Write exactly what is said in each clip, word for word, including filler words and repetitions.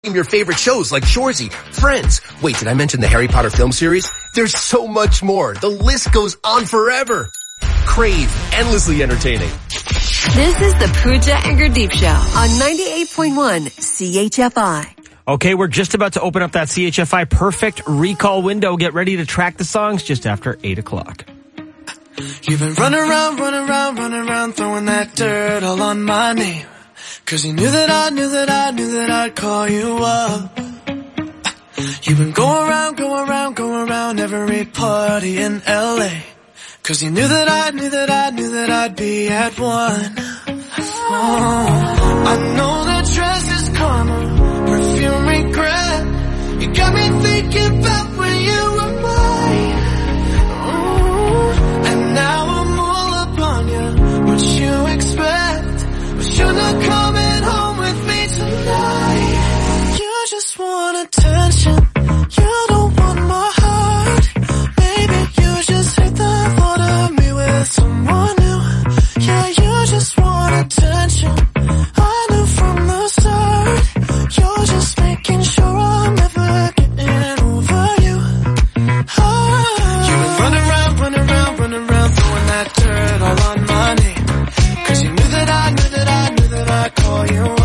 Your favorite shows like Shoresy, Friends. Wait, did I mention the Harry Potter film series? There's so much more. The list goes on forever. Crave, endlessly entertaining. This is the Pooja and Gurdeep Show on ninety-eight point one C H F I. Okay, we're just about to open up that C H F I Perfect Recall window. Get ready to track the songs just after eight o'clock. You've been running around, running around, running around, throwing that dirt all on my name. Cause you knew that I, knew that I, knew that I'd call you up. You've been going around, going around, going around every party in L A. Cause you knew that I, knew that I, knew that I'd be at one. Oh, I know that dress is karma, perfume regret. You got me thinking about when you were mine. Oh, and now I'm all up on you. What you expect? But you're not coming home with me tonight. You just want attention. You don't want my heart. Maybe you just hate the thought of me with someone new. Yeah, you just want attention. I knew from the start. You're just making sure I'm never getting over you. Oh. You've been running around, running around, running around, throwing that dirt all on my name. Cause you knew that I, knew that I, knew that I'd call you up.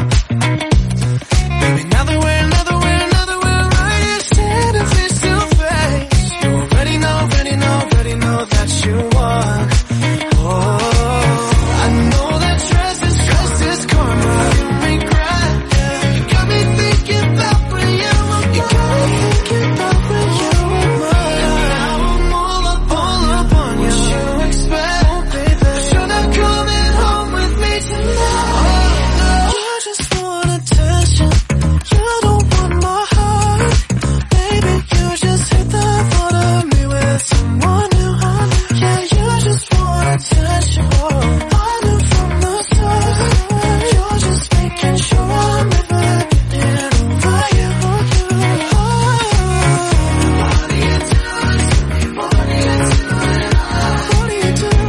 Baby, now that we're, now that we're, now that we're right here standing face to face, you already know, already know, already know that you won. Oh, I know that dress is, dress is karma, you regret. You got me thinking about when you were mine. You got me thinking about when you were mine. And now I'm all up, all up on you. What you expect, oh, baby? But you're not coming home with me tonight. Oh, no. You just want attention. You don't want my heart. Baby, you just hate the thought of me with someone new. Yeah, you just want attention. I knew from the start. You're just making sure I'm never getting over you. Oh. What are you doing to me? What are you doing? What are you doing?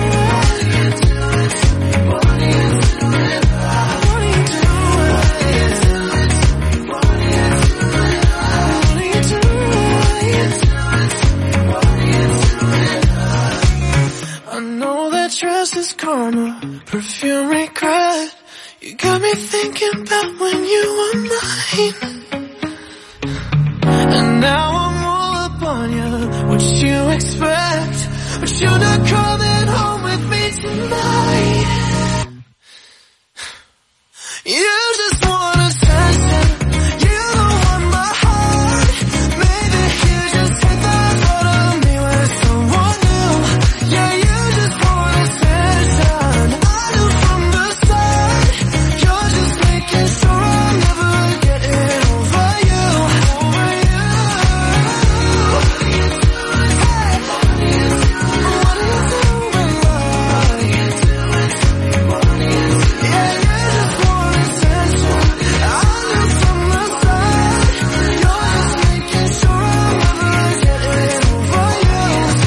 What are you doing? What are you doing? What are you doing? What are you doing? I know that dress is karma, perfume regret. You got me thinking about when you were mine. And now I'm all up on you. What you expect? But you're not coming home with me tonight. You just want attention. You don't want my heart. Maybe you just hate the thought of me with someone new. Yeah, you just want attention. I knew from the start. You're just making sure I'm never getting over you. Over you. What are you doing? Hey. What are you doing? What are you doing? What are you doing? What are you doing? Yeah, you just want attention. I knew from the start. You're just making sure I'm never getting over you.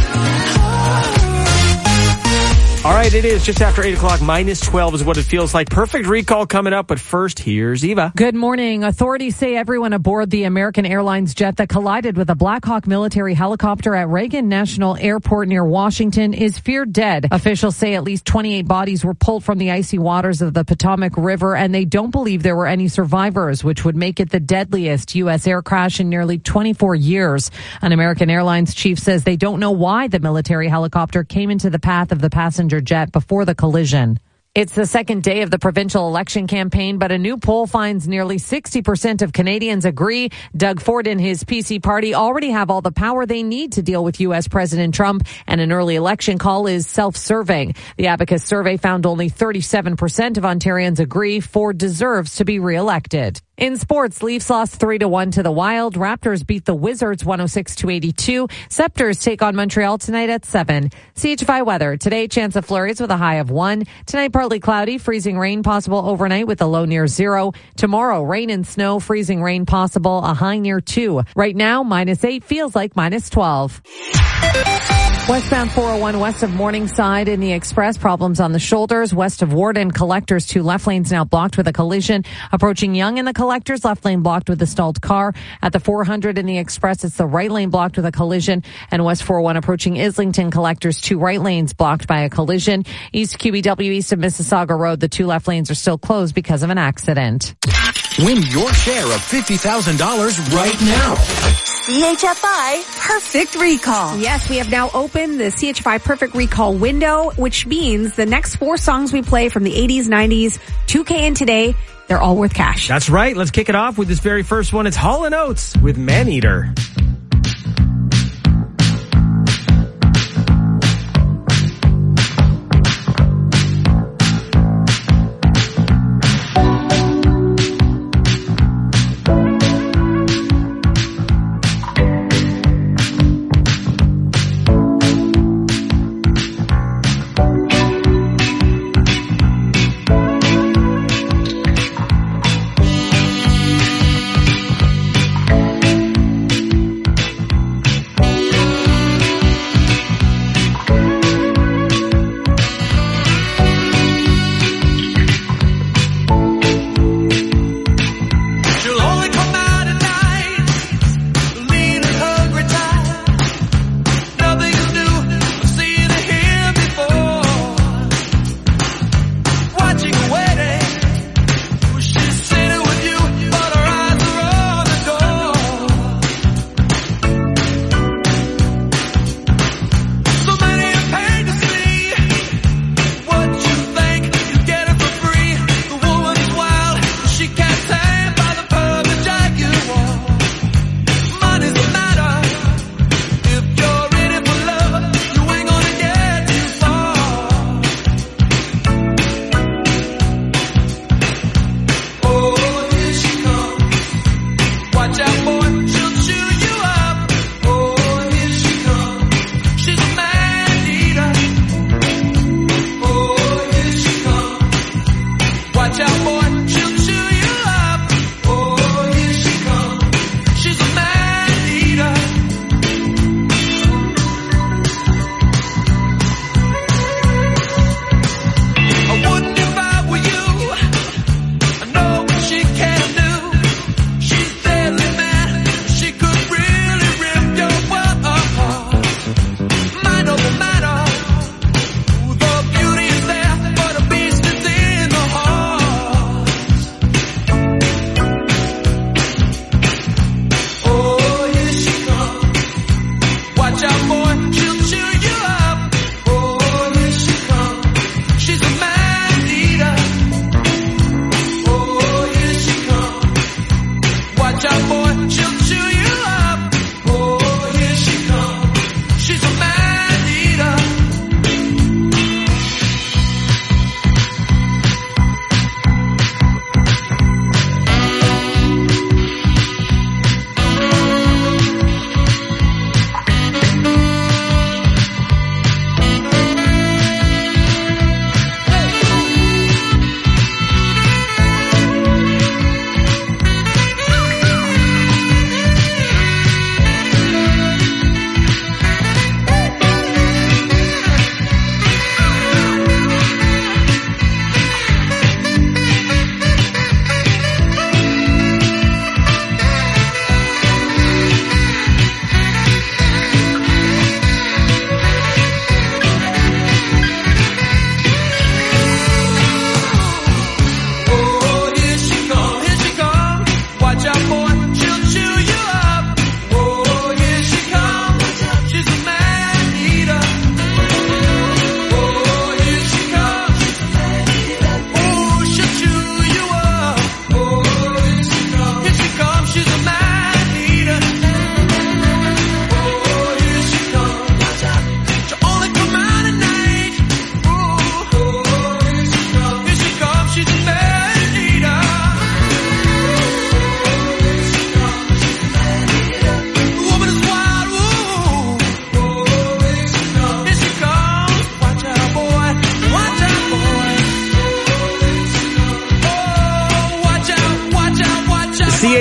All right, it is just after eight o'clock. Minus twelve is what it feels like. Perfect Recall coming up, but first, here's Eva. Good morning. Authorities say everyone aboard the American Airlines jet that collided with a Black Hawk military helicopter at Reagan National Airport near Washington is feared dead. Officials say at least twenty-eight bodies were pulled from the icy waters of the Potomac River, and they don't believe there were any survivors, which would make it the deadliest U S air crash in nearly twenty-four years. An American Airlines chief says they don't know why the military helicopter came into the path of the passenger jet before the collision. It's the second day of the provincial election campaign, but a new poll finds nearly sixty percent of Canadians agree Doug Ford and his P C party already have all the power they need to deal with U S President Trump, and an early election call is self-serving. The Abacus survey found only thirty-seven percent of Ontarians agree Ford deserves to be re-elected. In sports, Leafs lost three to one to the Wild. Raptors beat the Wizards one oh six to eighty-two. Scepters take on Montreal tonight at seven. C H F I weather. Today, chance of flurries with a high of one. Tonight, partly cloudy, freezing rain possible overnight with a low near zero. Tomorrow, rain and snow, freezing rain possible, a high near two. Right now, minus eight feels like minus twelve. Westbound four oh one west of Morningside in the Express. Problems on the shoulders. West of Warden, Collectors, two left lanes now blocked with a collision. Approaching Young in the Collectors, left lane blocked with a stalled car. At the four hundred in the Express, it's the right lane blocked with a collision. And West four oh one approaching Islington, Collectors, two right lanes blocked by a collision. East Q B W east of Mississauga Road, the two left lanes are still closed because of an accident. Win your share of fifty thousand dollars right now. C H F I Perfect Recall. Yes, we have now opened the C H F I Perfect Recall window, which means the next four songs we play from the eighties, nineties, two K and today, they're all worth cash. That's right. Let's kick it off with this very first one. It's Hall and Oates with Man-Eater.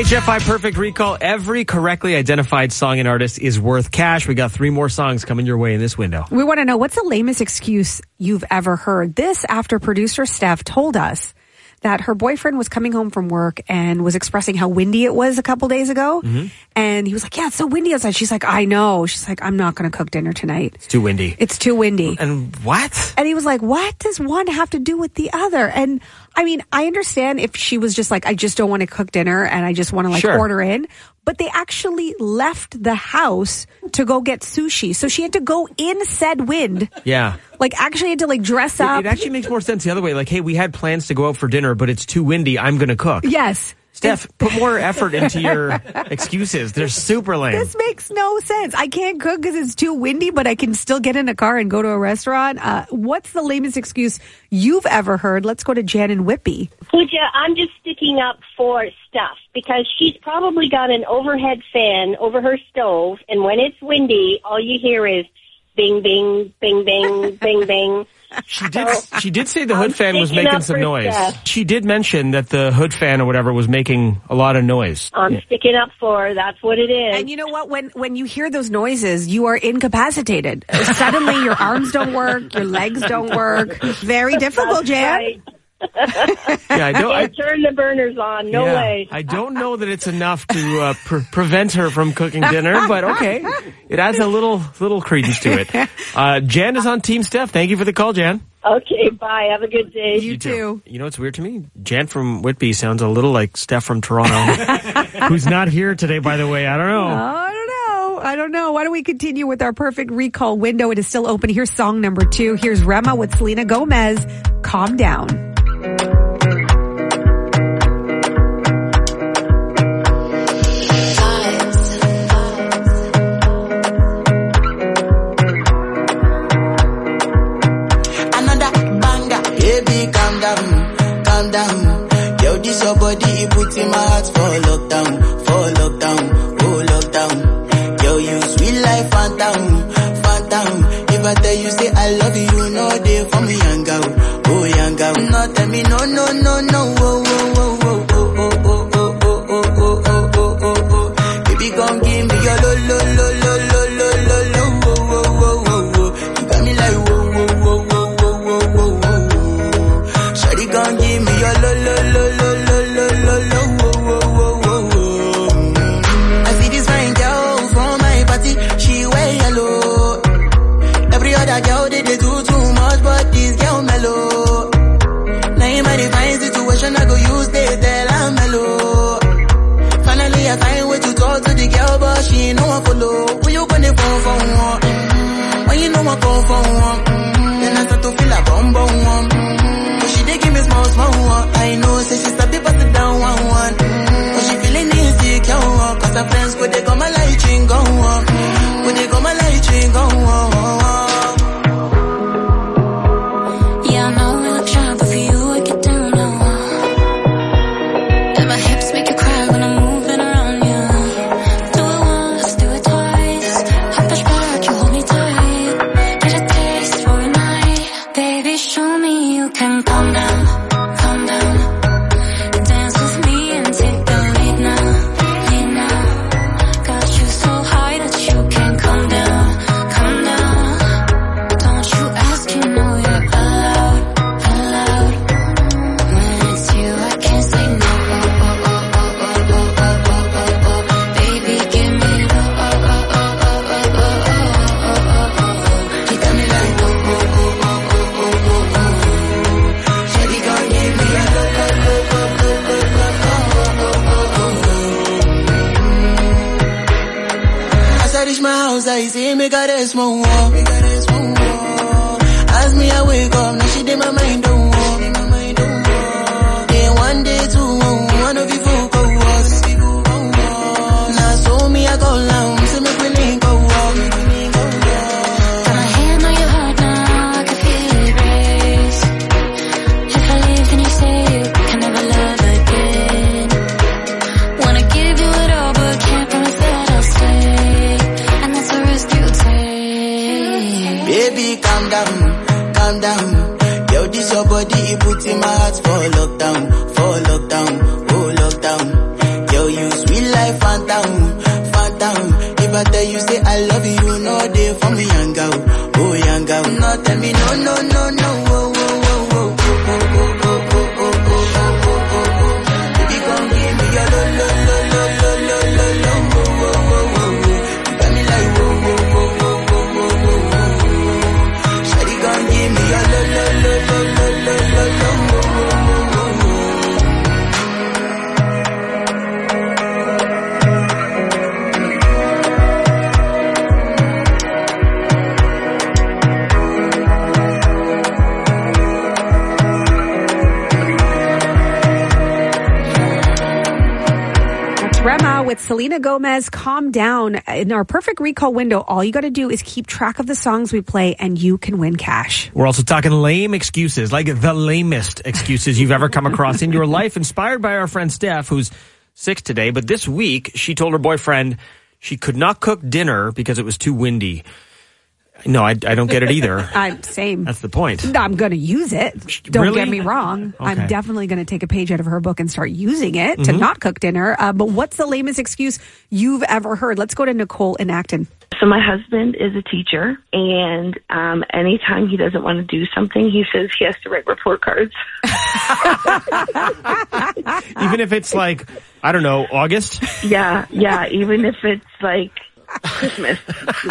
H F I Perfect Recall. Every correctly identified song and artist is worth cash. We got three more songs coming your way in this window. We want to know, what's the lamest excuse you've ever heard? This after producer Steph told us that her boyfriend was coming home from work and was expressing how windy it was a couple days ago. Mm-hmm. And he was like, yeah, it's so windy outside. She's like, I know. She's like, I'm not going to cook dinner tonight. It's too windy. It's too windy. And what? And he was like, what does one have to do with the other? And I mean, I understand if she was just like, I just don't want to cook dinner and I just want to like Sure. order in. But they actually left the house to go get sushi. So she had to go in said wind. Yeah. Like actually had to like dress up. It, it actually makes more sense the other way. Like, hey, we had plans to go out for dinner, but it's too windy. I'm going to cook. Yes. Steph, put more effort into your excuses. They're super lame. This makes no sense. I can't cook because it's too windy, but I can still get in a car and go to a restaurant. Uh, what's the lamest excuse you've ever heard? Let's go to Jan and Whippy. Pooja, I'm just sticking up for Steph because she's probably got an overhead fan over her stove, and when it's windy, all you hear is bing, bing, bing, bing, bing, bing. She did. She did say the hood I'm fan was sticking making up some for noise. Steph. She did mention that the hood fan or whatever was making a lot of noise. I'm sticking up for her. That's what it is. And you know what? When when you hear those noises, you are incapacitated. Suddenly your arms don't work, your legs don't work. Very difficult, That's Jan. right. Yeah, I don't. I, Can't turn the burners on. No yeah, way. I don't know that it's enough to uh, pre- prevent her from cooking dinner, but okay, it adds a little little credence to it. Uh, Jan is on Team Steph. Thank you for the call, Jan. Okay, bye. Have a good day. You too. You know what's weird to me? Jan from Whitby sounds a little like Steph from Toronto, who's not here today, by the way. I don't know. I don't know. I don't know. Why don't we continue with our perfect recall window? It is still open. Here's song number two. Here's Rema with Selena Gomez. Calm down. Your body, it puts in my heart for lockdown, for lockdown, oh lockdown. Yo, you sweet life, phantom, phantom. If I tell you, say I love you, no day for me, young girl, oh young girl. No, tell me, no, no, no, no, oh, oh, oh, oh, oh, oh, oh, oh, oh, oh, oh, oh, oh, oh. Baby, gon' give me your lo, lo, lo, lo, lo, lo, lo, lo, oh, oh, oh, oh, oh. You got me like, whoa, whoa, whoa, whoa, whoa, whoa, whoa, whoa. Shawty gon' give me your lo, lo, lo, lo, lo. Girl, they, they do too much, but this girl mellow. Now in my divine situation, I go use they tell I'm mellow. Finally, I find way to talk to the girl, but she ain't no one follow. Who you gonna phone for one? Mm-hmm. When you know I call for one, mm-hmm. Then I start to feel a bum bum one. Mm-hmm. But she dey give me small small one. I know, say she start to pass it down one one. Mm-hmm. But she feeling insecure, cause her friends go they come my light ring go on. Go they come my light ring go on. I say, make her rest more. As me, I wake up, now she did my mind don't walk. Then one day, two, one of you folk go was. Now so me, I go down, so make me link go walk. Got my hand on your heart now, I can feel it race. If I leave, then you say you can never love again. Wanna give you it all, but can't promise that I'll stay. And that's a risk you take. Baby, calm down, calm down. Yo, this your body, phantom, phantom. If I tell you say I love you, no day for me, young girl, oh young girl. No tell me no, no, no, no, oh, oh, oh, oh, oh, oh, oh, oh, oh, oh, oh, oh, oh. Baby, come give me your lo, lo, lo, lo, lo, lo, lo, lo, oh, oh, oh, oh, oh. You got me like oh, oh, oh, oh, oh, oh, oh, oh, oh. Shawty, come give me your lo, lo, lo, lo, lo, lo, lo, lo, oh, oh, oh, oh, oh. Rema with Selena Gomez, Calm Down. In our perfect recall window, all you got to do is keep track of the songs we play and you can win cash. We're also talking lame excuses, like the lamest excuses you've ever come across in your life, inspired by our friend Steph, who's sick today. But this week, she told her boyfriend she could not cook dinner because it was too windy. No, I, I don't get it either. I'm same. That's the point. I'm going to use it. Don't Really? get me wrong. Okay. I'm definitely going to take a page out of her book and start using it to Mhm. not cook dinner. Uh, but what's the lamest excuse you've ever heard? Let's go to Nicole in Acton. So my husband is a teacher, and um, anytime he doesn't want to do something, he says he has to write report cards. Even if it's like, I don't know, August? Yeah, yeah, even if it's like Christmas.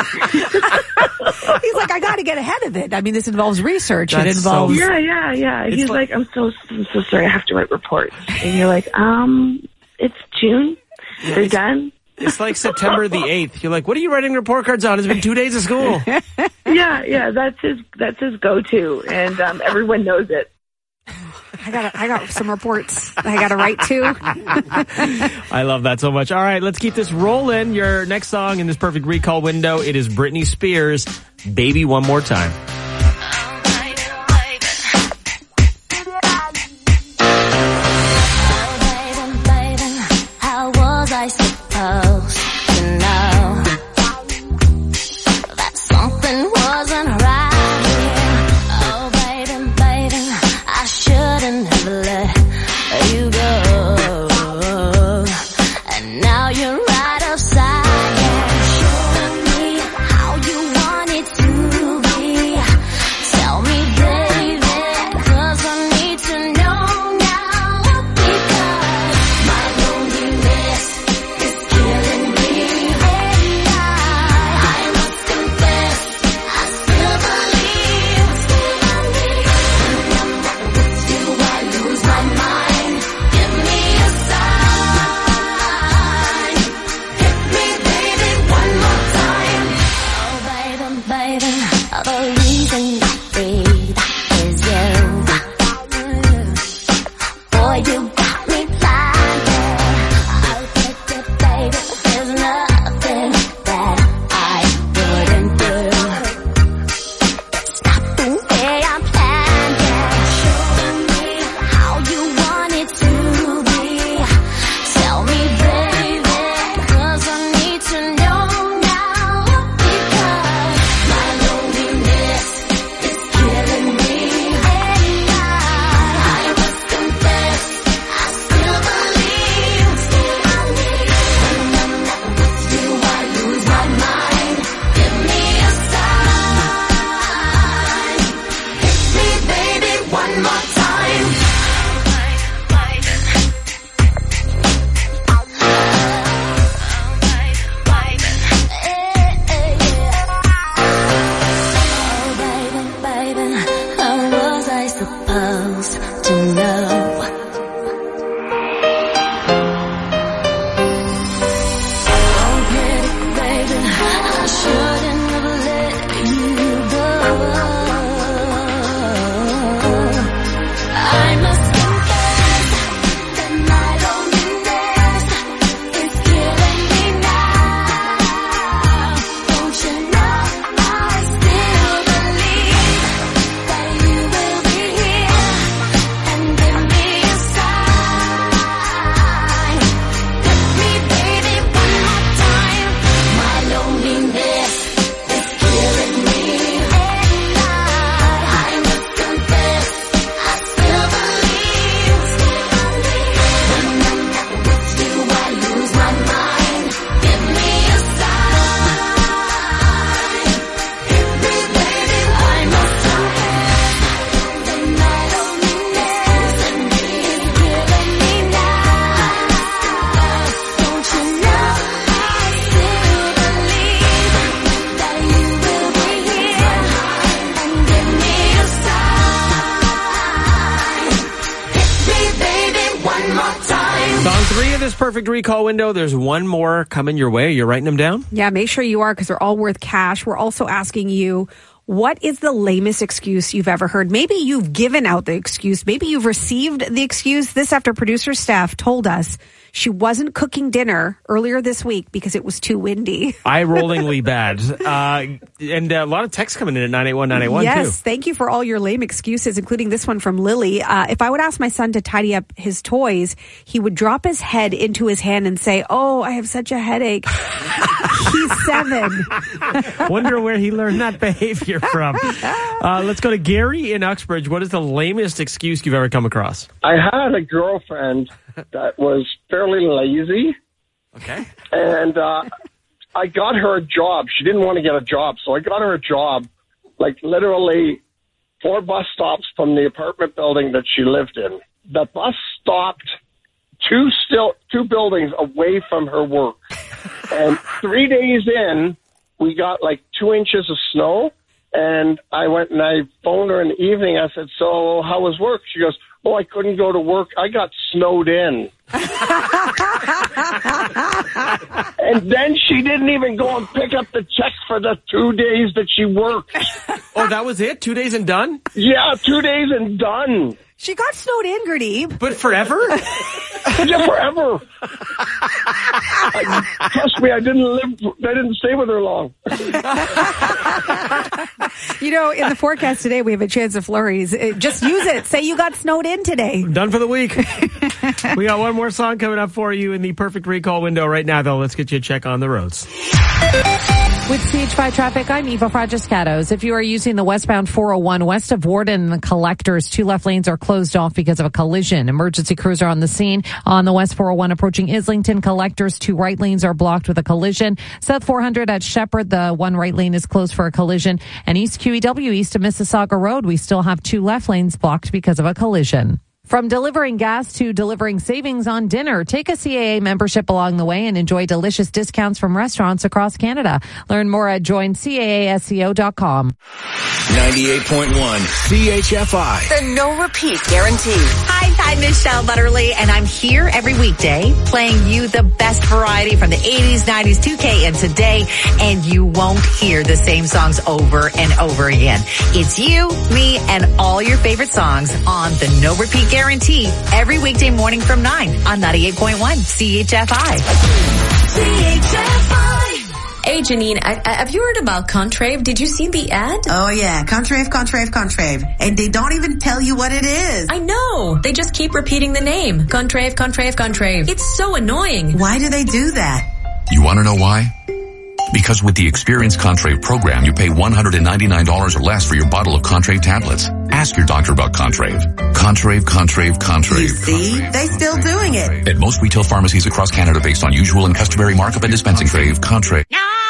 He's like, I got to get ahead of it. I mean, this involves research. It That's involves. so- Yeah, yeah, yeah. It's He's like- like, I'm so, I'm so sorry, I have to write reports. And you're like, um, it's June. They're done. It's like September the eighth. You're like, what are you writing report cards on? It's been two days of school. Yeah, yeah, that's his, that's his go-to, and um, everyone knows it. I got I got some reports I got to write too. I love that so much. All right, let's keep this rolling. Your next song in this perfect recall window, it is Britney Spears, Baby One More Time. How was I supposed to know that something wasn't right here? Oh, baby, baby, I shouldn't have let you go. And now you're right outside, yeah. Show me how you want it to be. this perfect recall window. There's one more coming your way. You're writing them down? Yeah, make sure you are because they're all worth cash. We're also asking you, what is the lamest excuse you've ever heard? Maybe you've given out the excuse. Maybe you've received the excuse. This after producer Steph told us she wasn't cooking dinner earlier this week because it was too windy. Eye-rollingly bad. Uh, and a lot of texts coming in at nine eight one nine eight one, yes, too. Yes, thank you for all your lame excuses, including this one from Lily. Uh, if I would ask my son to tidy up his toys, he would drop his head into his hand and say, oh, I have such a headache. He's seven. Wonder where he learned that behavior from. Uh, let's go to Gary in Uxbridge. What is the lamest excuse you've ever come across? I had a girlfriend that was fairly lazy. Okay. And uh, I got her a job. She didn't want to get a job, so I got her a job, like literally four bus stops from the apartment building that she lived in. The bus stopped two still two buildings away from her work. And three days in, we got like two inches of snow. And I went and I phoned her in the evening. I said, so how was work? She goes, oh, I couldn't go to work. I got snowed in. And then she didn't even go and pick up the check for the two days that she worked. Oh, that was it? Two days and done? Yeah, two days and done. She got snowed in, Gurdeep. But forever? Yeah, forever. I, trust me, I didn't live, I didn't stay with her long. You know, in the forecast today, we have a chance of flurries. Uh, Just use it. Say you got snowed in today. Done for the week. We got one more song coming up for you in the perfect recall window right now, though. Let's get you a check on the roads. With C H five traffic, I'm Eva Fragiscatos. If you are using the westbound four oh one west of Warden, the collectors, two left lanes are closed off because of a collision. Emergency crews are on the scene. On the west four oh one approaching Islington, collectors, two right lanes are blocked with a collision. South four hundred at Shepherd, the one right lane is closed for a collision. And East Q E W, east of Mississauga Road, we still have two left lanes blocked because of a collision. From delivering gas to delivering savings on dinner, take a C A A membership along the way and enjoy delicious discounts from restaurants across Canada. Learn more at join C A A S C O dot com. ninety-eight point one C H F I. The no repeat guarantee. Hi, I'm Michelle Butterly, and I'm here every weekday playing you the best variety from the eighties, nineties, two K, and today, and you won't hear the same songs over and over again. It's you, me, and all your favorite songs on the No Repeat Guarantee. Guarantee every weekday morning from nine on ninety-eight point one C H F I. C H F I. Hey, Janine, I, I, have you heard about Contrave? Did you see the ad? Oh, yeah. Contrave, Contrave, Contrave. And they don't even tell you what it is. I know. They just keep repeating the name. Contrave, Contrave, Contrave. It's so annoying. Why do they do that? You want to know why? Because with the Experience Contrave program, you pay one hundred ninety-nine dollars or less for your bottle of Contrave tablets. Ask your doctor about Contrave. Contrave, Contrave, Contrave. You see? Contrave, they still Contrave, doing Contrave. it. At most retail pharmacies across Canada based on usual and customary markup and dispensing. Contrave, Contrave.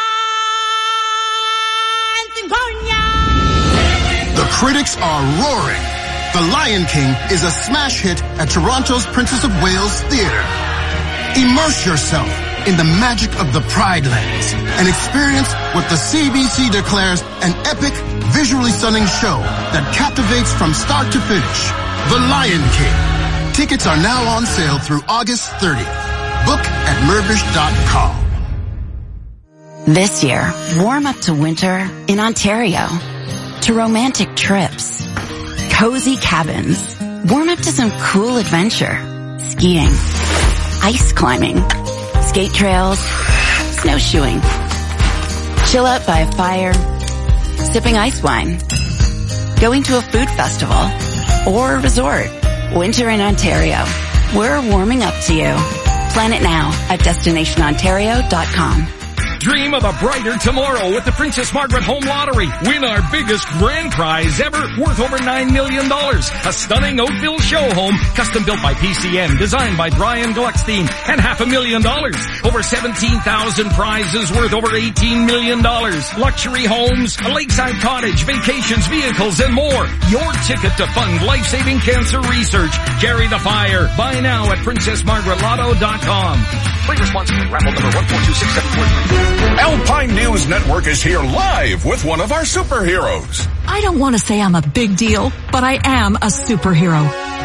The critics are roaring. The Lion King is a smash hit at Toronto's Princess of Wales Theatre. Immerse yourself in the magic of the Pride Lands and experience what the C B C declares an epic, visually stunning show that captivates from start to finish. The Lion King. Tickets are now on sale through August thirtieth. Book at Mirvish dot com. This year, warm up to winter in Ontario. To romantic trips. Cozy cabins. Warm up to some cool adventure. Skiing. Ice climbing. Skate trails, snowshoeing, chill out by a fire, sipping ice wine, going to a food festival, or a resort. Winter in Ontario. We're warming up to you. Plan it now at destination ontario dot com. Dream of a brighter tomorrow with the Princess Margaret Home Lottery. Win our biggest grand prize ever, worth over nine million dollars. A stunning Oakville show home, custom built by P C M, designed by Brian Gluckstein, and half a million dollars. Over seventeen thousand prizes worth over eighteen million dollars. Luxury homes, a lakeside cottage, vacations, vehicles, and more. Your ticket to fund life-saving cancer research. Carry the fire. Buy now at princess margaret lotto dot com. Play responsibly. Raffle number one four two six seven four three. Alpine News Network is here live with one of our superheroes. I don't want to say I'm a big deal, but I am a superhero.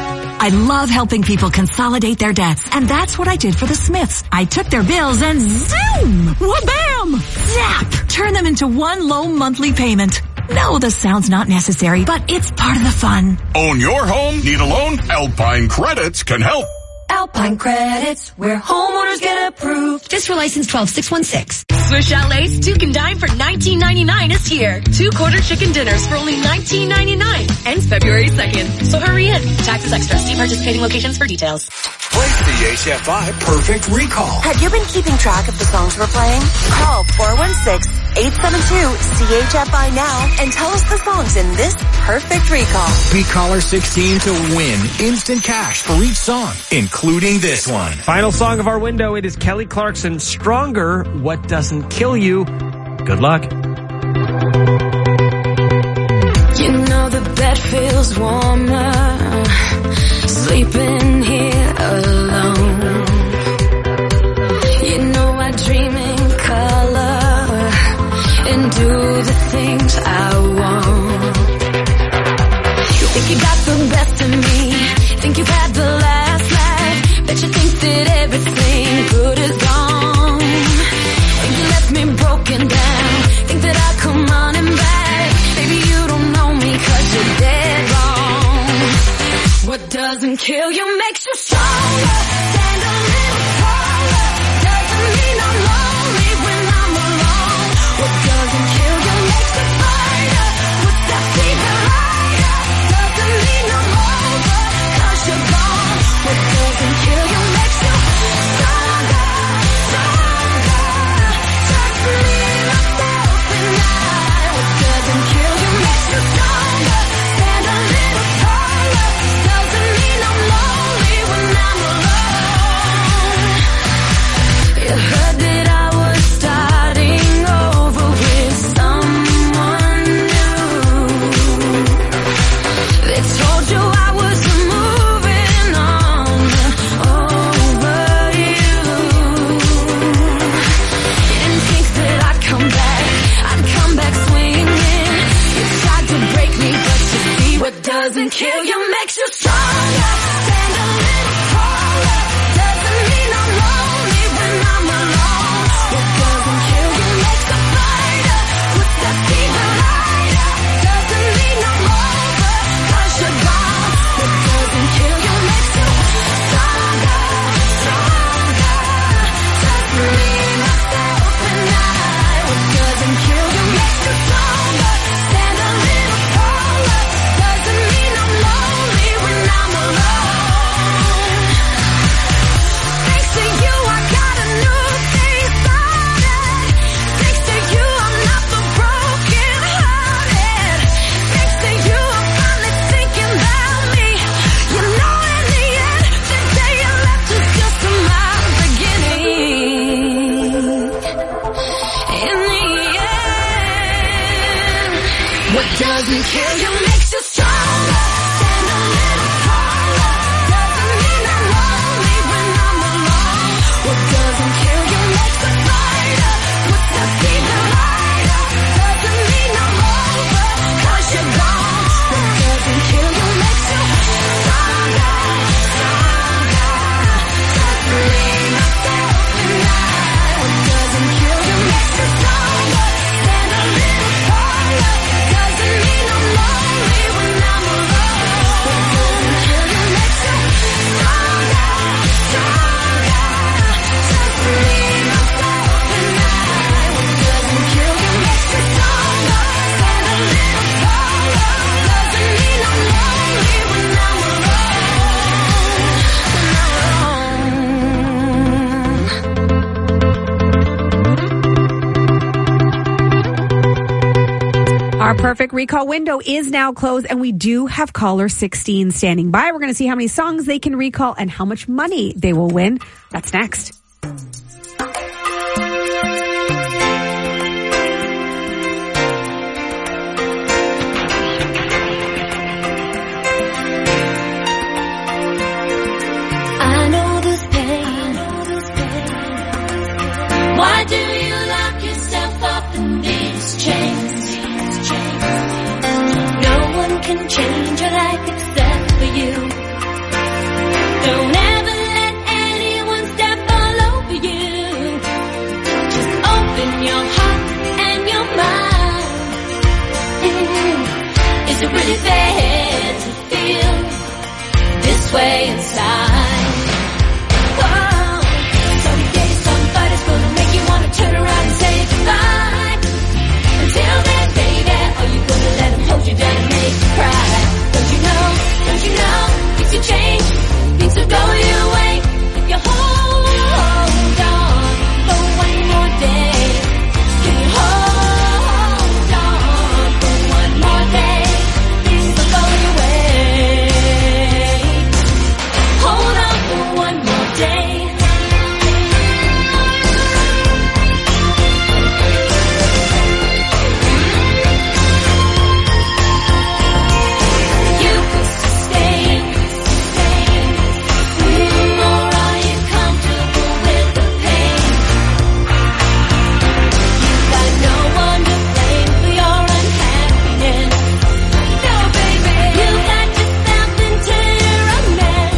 I love helping people consolidate their debts, and that's what I did for the Smiths. I took their bills and zoom! Wha-bam! Zap! Turn them into one low monthly payment. No, the sound's not necessary, but it's part of the fun. Own your home? Need a loan? Alpine Credits can help. Alpine Credits, where homeowners get approved. Fiscal license twelve six one six. Swiss Chalet's Two Can Dine for nineteen ninety-nine is here. Two quarter chicken dinners for only nineteen ninety-nine. Ends February second. So hurry in. Taxes extra. See participating locations for details. Play C H F I Perfect Recall. Have you been keeping track of the songs we're playing? Call four one six, eight seven two, C H F I now and tell us the songs in this Perfect Recall. Beat caller sixteen to win instant cash for each song, including this one. Final song of our window, it is Kelly Clarkson, Stronger, What Doesn't Kill You. Good luck. You know the bed feels warmer, sleeping here alone. You know I dream in color and do the things I want. You think you got the best of me, think you've had the last laugh, bet you think that everything good is gone. Think you left me broken down, think that I'll come running back. Baby, you don't know me 'cause you're dead wrong. What doesn't kill you makes you stronger. Stand a little taller. Doesn't mean I'm lonely when I'm alone. What doesn't kill you makes you fighter. What's that fever lighter? Doesn't mean I'm over 'cause you're gone. What doesn't kill you makes you stronger, stronger. Just me, myself, and I. What doesn't kill you makes you stronger. Stand a little taller. Doesn't mean I'm lonely when I'm alone. You heard that I was starting over with someone new. They told you I was moving on over you. You didn't think that I'd come back, I'd come back swinging. You tried to break me, but you see what doesn't kill you makes you stronger. Stand a little taller. Doesn't mean I'm lonely when I'm alone. What doesn't kill you makes a fighter. What's that fever lighter? Doesn't mean I'm over 'cause you're gone. What doesn't kill you makes you stronger, stronger. Just me, myself, and I. What doesn't kill you makes you stronger. Stand a little taller. Doesn't mean I'm lonely when I'm alone. Thanks to you, I got a new thing started. Thanks to you, I'm not so broken hearted. Thanks to you, I'm finally thinking about me. You know, in the end, the day you left was just my beginning. In the end, what doesn't kill you makes you stronger. Stand a little taller. Doesn't mean I'm lonely when I'm alone. What doesn't kill you makes a fighter. What's that fever lighter? Doesn't mean I'm over 'cause you're gone. What doesn't kill you makes you stronger, stronger. Just me, myself, and I. What doesn't kill you makes you stronger. Stand a little taller. Doesn't mean I'm lonely when I'm alone. What doesn't kill you makes you stronger, stronger. Just me, myself, and I. What doesn't kill you makes you stronger. Stand a little taller. Doesn't mean I'm lonely when I'm alone. Our Perfect Recall window is now closed, and we do have caller sixteen standing by. We're going to see how many songs they can recall and how much money they will win. That's next. I know this pain. Why do you lock yourself up in these chains? No one can change your life except for you. Don't ever let anyone step all over you. Just open your heart and your mind. Mm. Is it really fair to feel this way inside? Whoa. Someday somebody's gonna make you wanna turn around and say goodbye. Until then, baby, are you gonna let them hold you down and make you cry? Don't you know, don't you know, things will change, things will go your way. If you hold on for one more day, can you hold on for one more day? Things will go your way. Hold on for one more day. You can sustain, sustain, mm, or are you comfortable with the pain? You got no one to blame for your unhappiness. No, baby, you got yourself into a mess.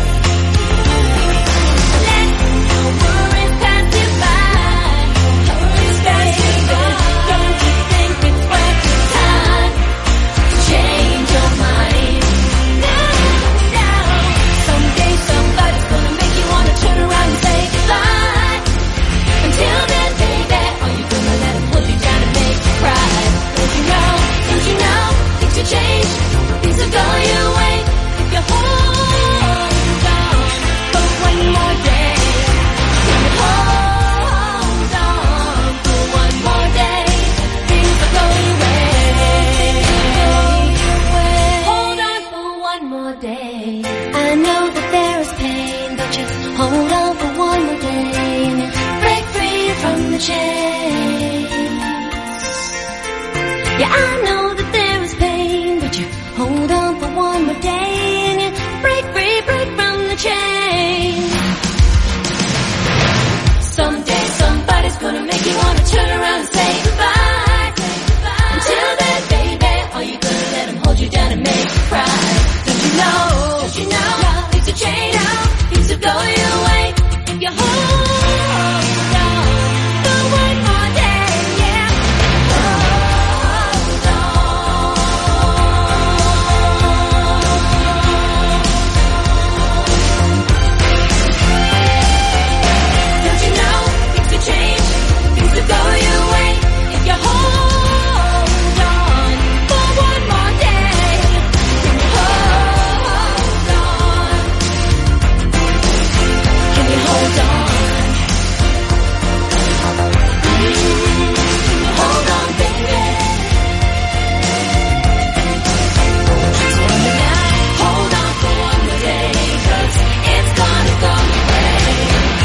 Let no worries pass you by. Worries pass you by. Don't you think it's worth your time to change your mind? No, no. Someday somebody's gonna make you wanna turn around and say goodbye. Until then, baby, are you gonna let them hold you down and make you cry? Don't you know, don't you know, things will change, things will go your way. If you hold on for one more day, can you hold on for one more day? Things will go your way. Hold on for one more day. I know that there is pain, but just hold on for one more day and break free from the chains. Yeah, I know that there is pain, but you hold on for one more day and you break free, break from the chains. Someday somebody's gonna make you wanna turn around and say goodbye. Until then, baby, are you gonna let them hold you down and make you cry? Don't you know, don't you know, things will change, things will go your way. If you hold on for one more day, yeah. Hold on. Don't you know, things will change, things will go your way. If you hold on for one more day, can you hold on? Can you hold on? Mm, Can you hold on, baby? Just one more night, hold on for one more day, 'cause it's gonna go your way.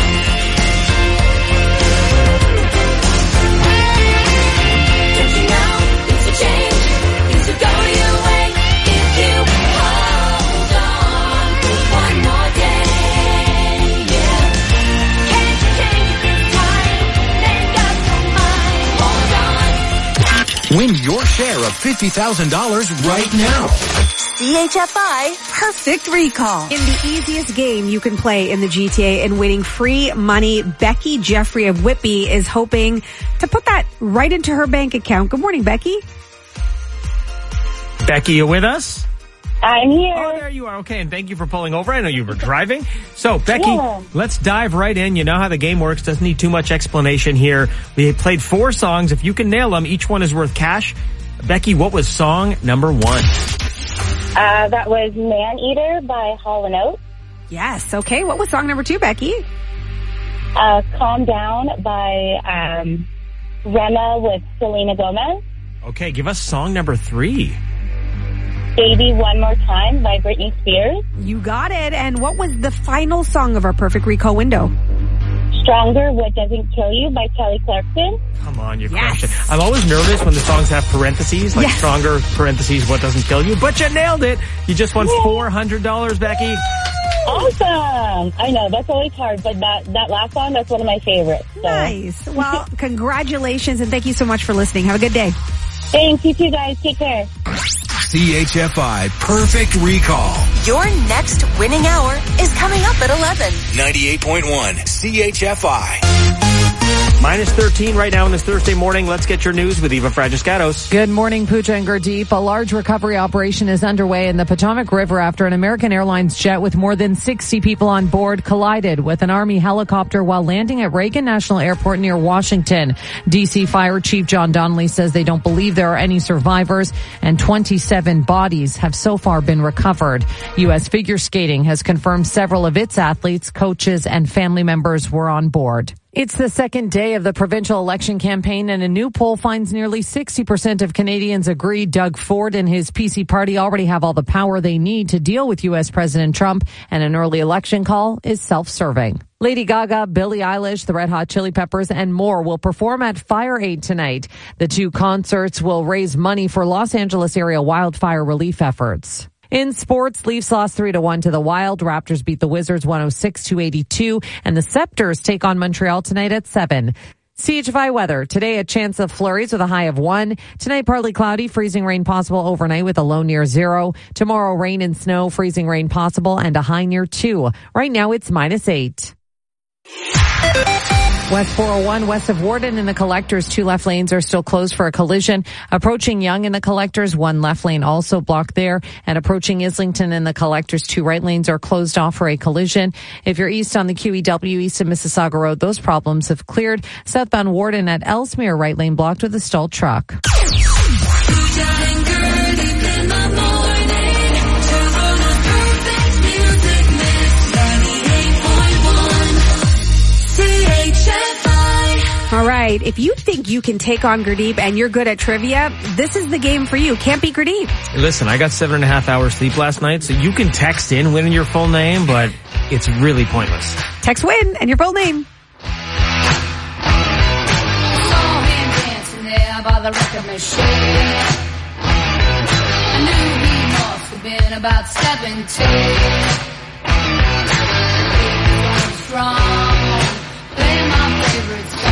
Don't you know, things will change, things will go your way. If you hold on for one more day, yeah. Can't you change it this time? Make up your mind, hold on. Win your share of fifty thousand dollars right now. C H F I Perfect Recall. In the easiest game you can play in the G T A and winning free money, Becky Jeffrey of Whitby is hoping to put that right into her bank account. Good morning, Becky. Becky, you with us? I'm here. Oh, there you are. Okay, and thank you for pulling over. I know you were driving. So, Becky, Yeah. let's dive right in. You know how the game works. Doesn't need too much explanation here. We played four songs. If you can nail them, each one is worth cash. Becky, what was song number one? Uh, that was Man Eater by Hall and Oates. Yes. Okay. What was song number two, Becky? Uh, Calm Down by um, Rema with Selena Gomez. Okay, give us song number three. Baby One More Time by Britney Spears. You got it. And what was the final song of our Perfect Recall window? Stronger, What Doesn't Kill You by Kelly Clarkson. Come on, you're crushing. I'm always nervous when the songs have parentheses, like Yes. stronger parentheses, what doesn't kill you. But you nailed it. You just won four hundred dollars, Becky. Awesome. I know, that's always hard, but that, that last song, that's one of my favorites. So. Nice. Well, congratulations and thank you so much for listening. Have a good day. Thanks. You too, guys. Take care. C H F I Perfect Recall. Your next winning hour is coming up at eleven. ninety-eight point one C H F I. Minus thirteen right now on this Thursday morning. Let's get your news with Eva Fragiscatos. Good morning, Pooja and Gurdeep. A large recovery operation is underway in the Potomac River after an American Airlines jet with more than sixty people on board collided with an Army helicopter while landing at Reagan National Airport near Washington. D C Fire Chief John Donnelly says they don't believe there are any survivors, and twenty-seven bodies have so far been recovered. U S Figure Skating has confirmed several of its athletes, coaches, and family members were on board. It's the second day of the provincial election campaign, and a new poll finds nearly sixty percent of Canadians agree Doug Ford and his P C party already have all the power they need to deal with U S President Trump, and an early election call is self-serving. Lady Gaga, Billie Eilish, the Red Hot Chili Peppers, and more will perform at Fire Aid tonight. The two concerts will raise money for Los Angeles area wildfire relief efforts. In sports, Leafs lost three to one to the Wild. Raptors beat the Wizards one oh six to eighty-two. And the Scepters take on Montreal tonight at seven. C H F I weather. Today, a chance of flurries with a high of one. Tonight, partly cloudy, freezing rain possible overnight with a low near zero. Tomorrow, rain and snow, freezing rain possible, and a high near two. Right now, it's minus eight. West four oh one, west of Warden in the Collectors, two left lanes are still closed for a collision. Approaching Yonge in the Collectors, one left lane also blocked there. And approaching Islington in the Collectors, two right lanes are closed off for a collision. If you're east on the Q E W east of Mississauga Road, those problems have cleared. Southbound Warden at Ellesmere, right lane blocked with a stalled truck. All right. If you think you can take on Gurdeep and you're good at trivia, this is the game for you. Can't beat Gurdeep. Listen, I got seven and a half hours sleep last night, so you can text in winning your full name, but it's really pointless. Text win and your full name. Saw him dancing there by the record machine. I knew he must have been about seventeen. He was strong, playing my favorite song.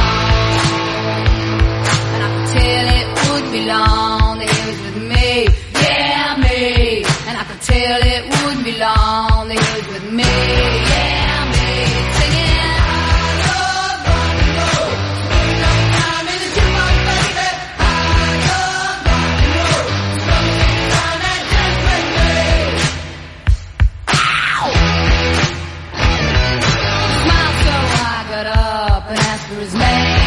And I could tell it would be long that he was with me, yeah, me. And I could tell it would be long that he was with me, yeah, me. Singing, I love rock and roll. Spend no time in the jukebox, baby. I love rock and roll. Come take time and dance with me. Ow! Smiled so I got up and asked for his name.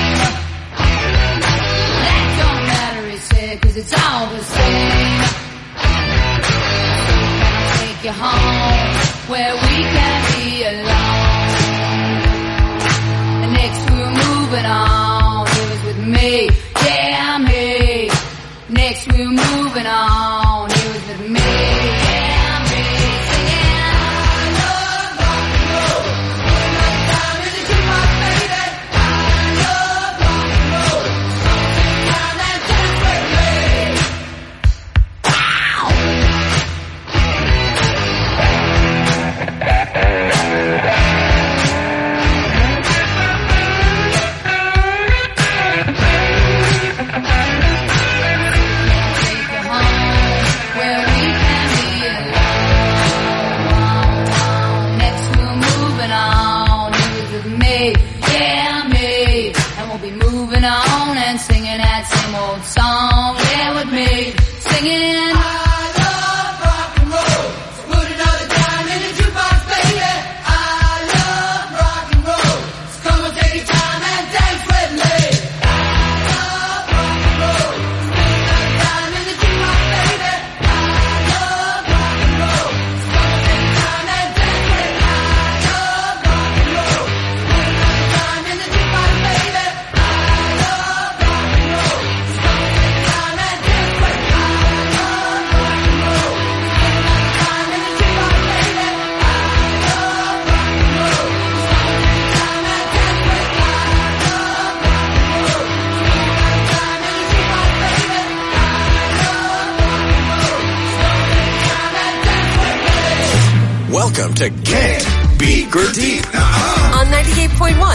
That don't matter, he said, 'cause it's all the same. So can I take you home where we can be alone? And next we were moving on. He was with me, yeah, me. Next we were moving on. He was with me, yeah, me. Singing, I love rock and roll. Spend no time in the jukebox, baby. I love rock and roll. Come take time and dance with me. Where we can be alone. Next we're moving on. He was with me, yeah, me. And we'll be moving on and singing that same old song. Yeah, with me, singing. I love rock and roll. So put another dime in the jukebox, baby. I love rock and roll. So come and take your time and dance with me. I love rock and roll. So put another dime in the jukebox, baby. I love rock and roll. So come and take your time and dance with me. I love rock and roll. So put another dime in the jukebox, baby. I love rock and roll. So come and take your time and dance with me. I love rock and roll. So put another dime in the jukebox, baby. I love rock and roll. So come and take your time and dance with me. I love rock and roll. So put another dime in the jukebox, baby. I love rock and roll. So come and take your time and dance with me. Welcome to Can't Beat Gurdeep. On ninety-eight point one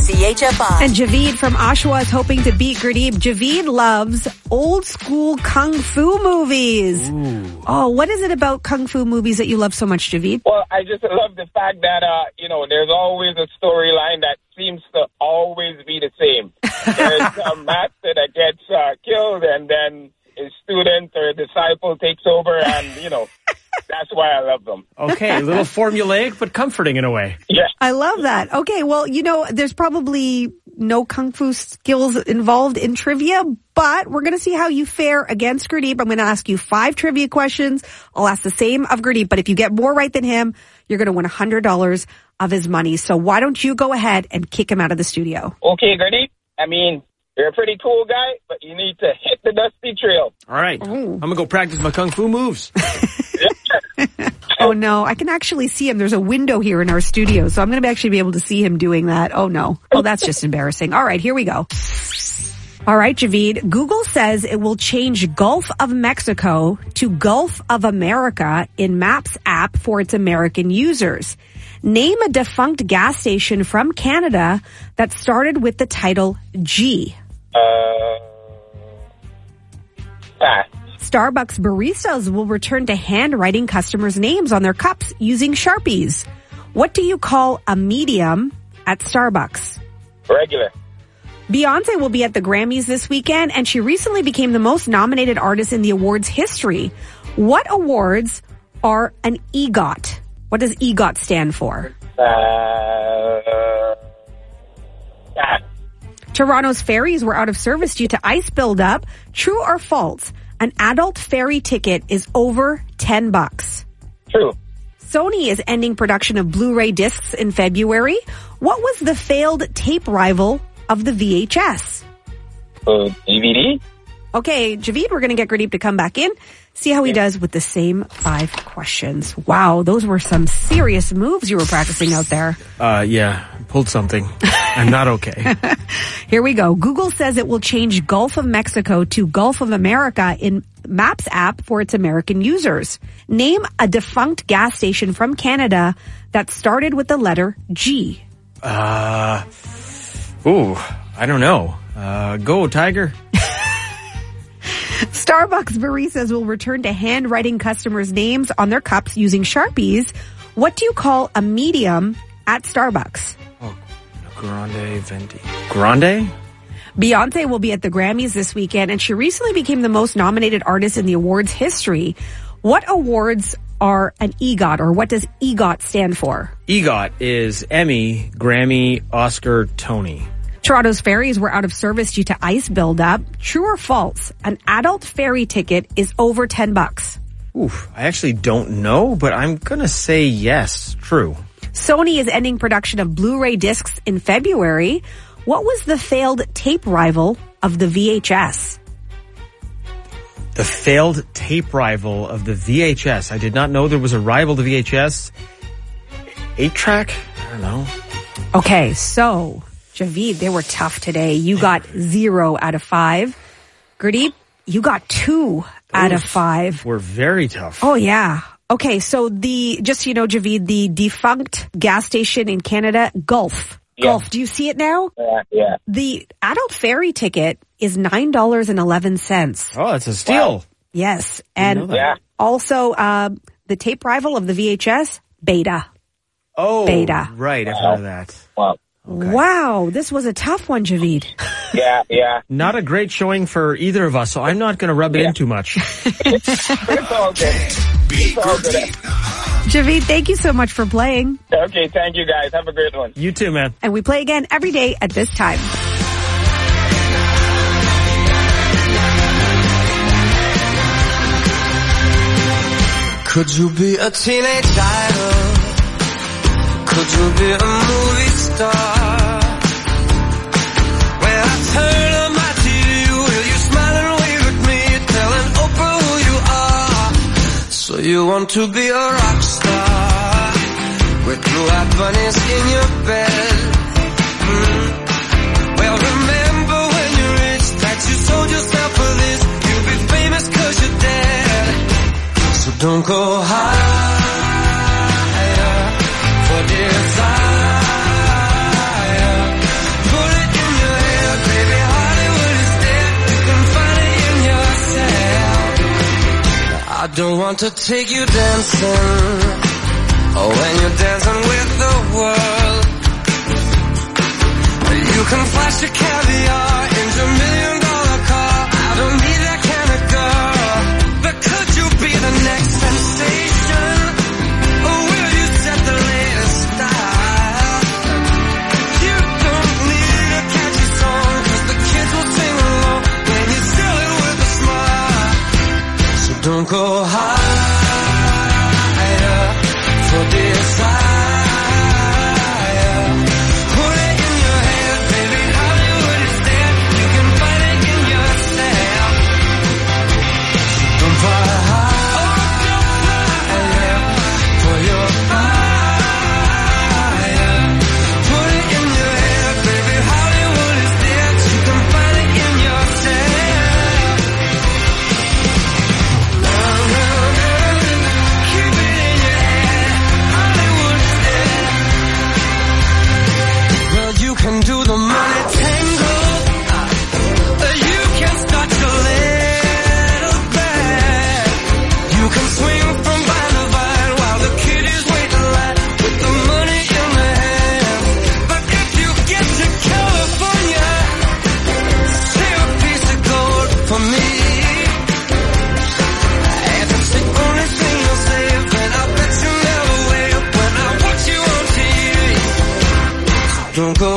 C H F I. And Javid from Oshawa is hoping to beat Gurdeep. Javid loves old school kung fu movies. Ooh. Oh, what is it about kung fu movies that you love so much, Javid? Well, I just love the fact that, uh, you know, there's always a storyline that seems to always be the same. There's a master that gets uh, killed, and then his student or disciple takes over, and, you know, that's why I love them. Okay, a little formulaic, but comforting in a way. Yeah. I love that. Okay, well, you know, there's probably no kung fu skills involved in trivia, but we're going to see how you fare against Gurdeep. I'm going to ask you five trivia questions. I'll ask the same of Gurdeep, but if you get more right than him, you're going to win one hundred dollars of his money. So why don't you go ahead and kick him out of the studio? Okay, Gurdeep. I mean, you're a pretty cool guy, but you need to hit the dusty trail. All right. Ooh. I'm going to go practice my kung fu moves. Oh, no. I can actually see him. There's a window here in our studio, so I'm going to actually be able to see him doing that. Oh, no. Oh, that's just embarrassing. All right, here we go. All right, Javid. Google says it will change Gulf of Mexico to Gulf of America in Maps app for its American users. Name a defunct gas station from Canada that started with the title G. Uh, pass. Starbucks baristas will return to handwriting customers' names on their cups using Sharpies. What do you call a medium at Starbucks? Regular. Beyonce will be at the Grammys this weekend, and she recently became the most nominated artist in the awards history. What awards are an EGOT? What does EGOT stand for? Uh, pass. Toronto's ferries were out of service due to ice buildup. True or false? An adult ferry ticket is over ten bucks. True. Sony is ending production of Blu-ray discs in February. What was the failed tape rival of the V H S? Uh, D V D? Okay, Javid, we're going to get Gurdeep to come back in, see how he does with the same five questions. Wow, those were some serious moves you were practicing out there. Uh, yeah, pulled something. I'm not okay. Here we go. Google says it will change Gulf of Mexico to Gulf of America in Maps app for its American users. Name a defunct gas station from Canada that started with the letter G. Uh, ooh, I don't know. Uh, go, Tiger. Starbucks baristas will return to handwriting customers' names on their cups using Sharpies. What do you call a medium at Starbucks? Oh, grande venti. Grande? Beyonce will be at the Grammys this weekend, and she recently became the most nominated artist in the awards history. What awards are an EGOT, or what does EGOT stand for? EGOT is Emmy, Grammy, Oscar, Tony. Toronto's ferries were out of service due to ice buildup. True or false? An adult ferry ticket is over ten bucks. Oof, I actually don't know, but I'm gonna say yes, true. Sony is ending production of Blu-ray discs in February. What was the failed tape rival of the V H S? The failed tape rival of the V H S. I did not know there was a rival to V H S. Eight track? I don't know. Okay, so Javid, they were tough today. You got zero out of five. Gurdeep, you got two out of five. We're very tough. Oh, yeah. Okay, so the, just so you know, Javid, the defunct gas station in Canada, Gulf. Yeah. Gulf, do you see it now? Yeah, yeah. The adult ferry ticket is nine dollars and eleven cents. Oh, it's a steal. Wow. Yes. And yeah. also, uh, the tape rival of the V H S, Beta. Oh, Beta. Right, I've heard of that. Wow. Okay. Wow, this was a tough one, Javid. Yeah, yeah. Not a great showing for either of us, so I'm not going to rub it Yeah. in too much. It's all good. It's all good. Javid, thank you so much for playing. Okay, thank you guys. Have a great one. You too, man. And we play again every day at this time. Could you be a teenage idol? Could you be a movie star? When I turn on my T V, will you smile and wave at me, telling Oprah who you are? So you want to be a rock star with blue-eyed bunnies in your bed? Mm. Well, remember when you're rich that you sold yourself for this. You'll be famous 'cause you're dead. So don't go higher for desire. don't want to take you dancing. Oh, when you're dancing with the world. You can flash your caviar into a million dollar car. I don't need that kind of girl. But could you be the next sensation? Or will you set the latest style? You don't need a catchy song, cause the kids will sing along when you tell it with a smile. So don't go higher for desire. Don't go